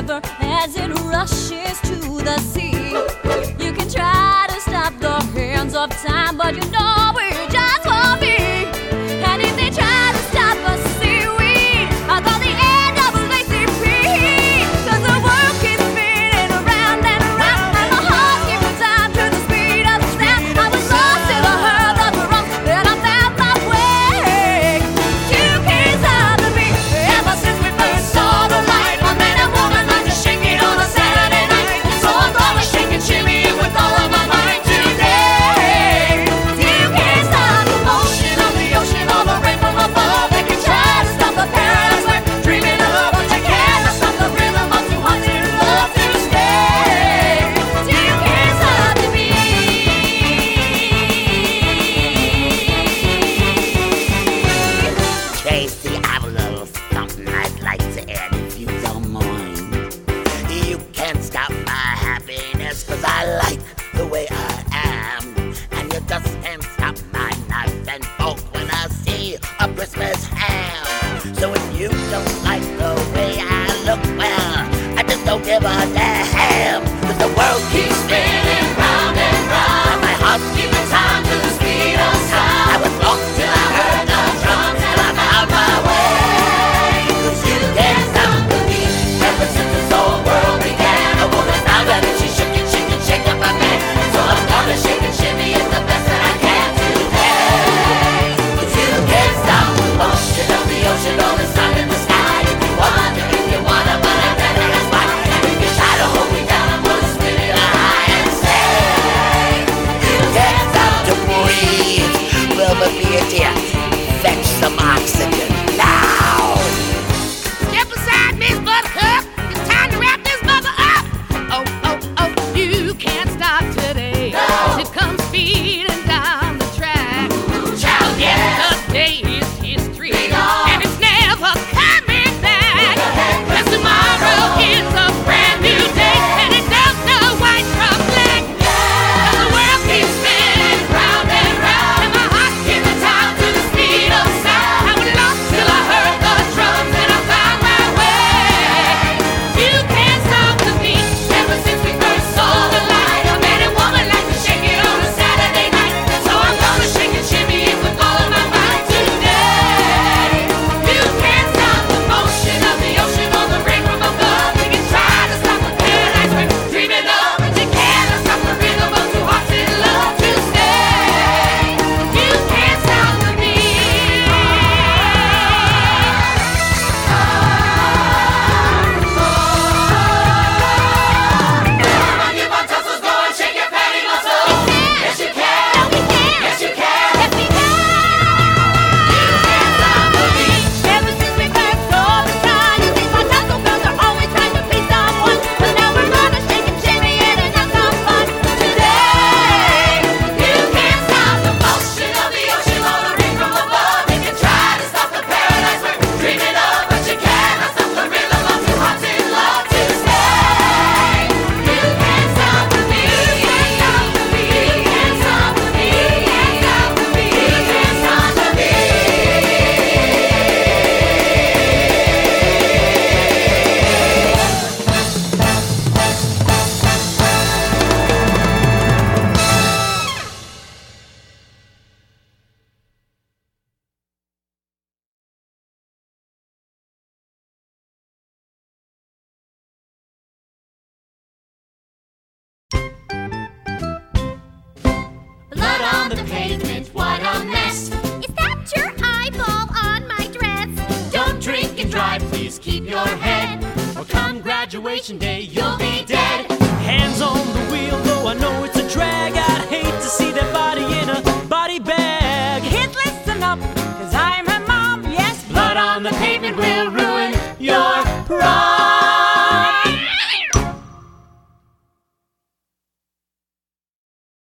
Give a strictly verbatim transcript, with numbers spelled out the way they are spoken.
river as it rushes to the sea. You can try to stop the hands of time, but you know it just won't be. And if they try to stop us seaweed, I'll call the N double A C P. Cause the world keeps spinning around and around, and my heart keeps the time to the speed of sound. I was lost till I heard the drums, then I found my way. You can't stop me. Ever since we first saw the light, a man and woman like to shake it on a Saturday night. So I'm gonna shake and shimmy it with all of my might today. You can't stop the motion of the ocean or the rain from above. They can try to stop the paradise we're dreaming of, but you cannot stop the rhythm of two haunted love to stay. You can't stop me. Tracy, I've a little something I'd like to add if you don't mind. You can't stop my happiness, cause I like the way I am. And you just can't stop my knife and fork when I see a Christmas ham. So if you don't like the way I look, well, I just don't give a damn. Cause the world keeps spinning round and round, and my heart keeps the time to the speed of sound. I was lost till I heard the drums, and I found my way. Cause you can't stop the beat. Ever since this whole world began, a woman found out and she shook and shake and shake up my man. So I'm gonna shake and shimmy it the best that I can today. Cause you can't stop the motion of the ocean or the sun in the sky. If you wonder, if you wanna, but I better ask why. And if you try to hold me down, I'm gonna spin it high and say, you can't stop to breathe. Wilbur, be a dear, fetch some oxygen now. Step aside, Miss Buttercup. It's time to wrap this mother up. Oh, oh, oh, you can't stop today. No. It comes speeding down the track. Child, yes. Yesterday is history, Bring on. and it's never coming back. Go ahead. Cause tomorrow is a brand new day, and it don't know white from black. Cause the world keeps spinning round and round, and my heart gives the time to the speed of sound. I was lost till I heard the drums, and I found my way. You can't stop the beat. Ever since we first saw the light, a man and woman like to shake it on a Saturday night. So I'm gonna shake and shimmy it with all of my might today. You can't stop the motion of the ocean or the rain from above. You can try to stop the paradise we're dreaming of, but you cannot stop the rhythm of two hearts in love to stay. You can't stop the beat. Come on, you want tussles, go and shake your fatty muscles. Yes, you can. No, we can't. Yes, you can. Yes, we can. You can't stop the beat. Ever since we first saw the sun, you see my tussle girls are always trying to please someone. But now we're gonna shake and shimmy it and have some fun today. You can't stop the motion of the ocean or the rain from above. You can try to stop the paradise we're dreaming of, but you cannot stop the rhythm of two hearts in love to stay. You can't stop the beat. You can't stop the beat. You can't stop the beat. You can't stop the beat. You can't stop the beat. Blood on the pavement, what a mess. Is that your eyeball on my dress? Don't drink and drive, please keep your head, or come graduation day, you'll be dead. Hands on the wheel, though I know it's a drag. I'd hate to see that body